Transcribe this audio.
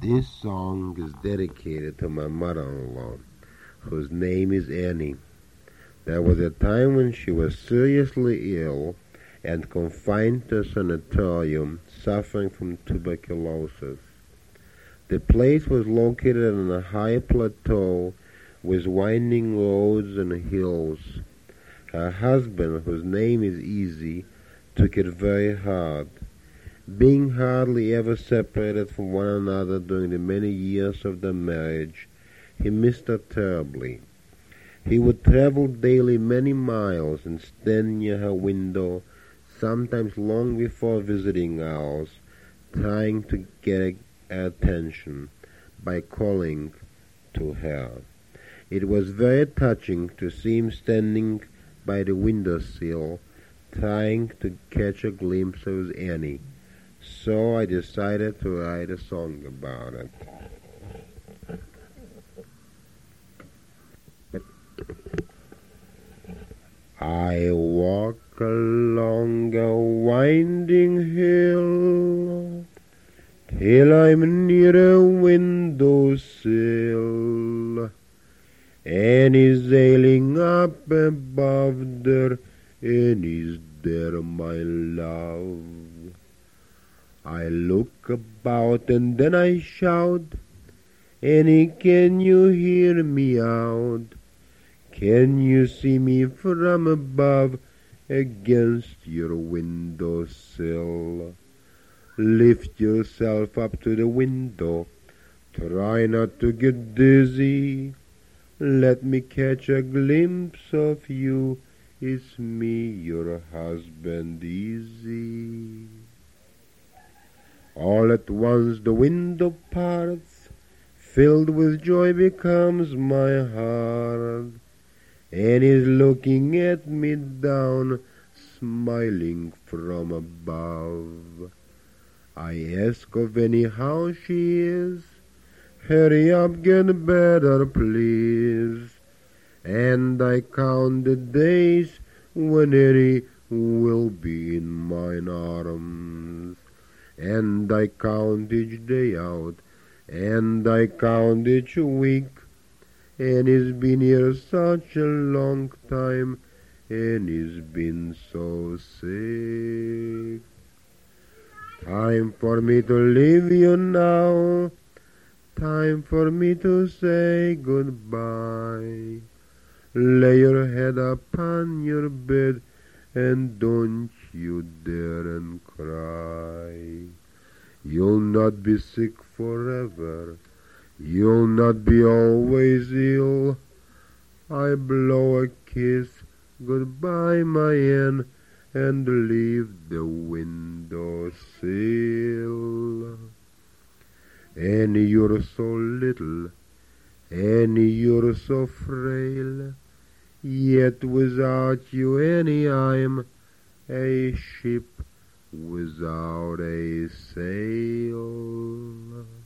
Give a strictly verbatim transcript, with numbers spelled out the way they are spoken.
This song is dedicated to my mother-in-law, whose name is Annie. There was a time when she was seriously ill and confined to a sanatorium, suffering from tuberculosis. The place was located on a high plateau with winding roads and hills. Her husband, whose name is Easy, took it very hard. Being hardly ever separated from one another during the many years of their marriage, he missed her terribly. He would travel daily many miles and stand near her window, sometimes long before visiting hours, trying to get her attention by calling to her. It was very touching to see him standing by the windowsill, trying to catch a glimpse of Annie. So I decided to write a song about it. I walk along a winding hill till I'm near a windowsill. Annie's sailing up above there, Annie's there, my love. I look about and then I shout, Annie, can you hear me out? Can you see me from above against your windowsill? Lift yourself up to the window, try not to get dizzy. Let me catch a glimpse of you, it's me, your husband, Easy. All at once the window parts, filled with joy becomes my heart, and is looking at me down, smiling from above. I ask of Annie how she is, hurry up, get better, please, and I count the days when Annie will be in mine arms. And I count each day out, and I count each week, and it's been here such a long time, and it's been so sick. Time for me to leave you now, time for me to say goodbye. Lay your head upon your bed, and don't you dare and cry. You'll not be sick forever, you'll not be always ill. I blow a kiss, goodbye, my Anne, and leave the window sill. Annie, you're so little, Annie, you're so frail, yet without you, Annie, I'm a ship without a sail.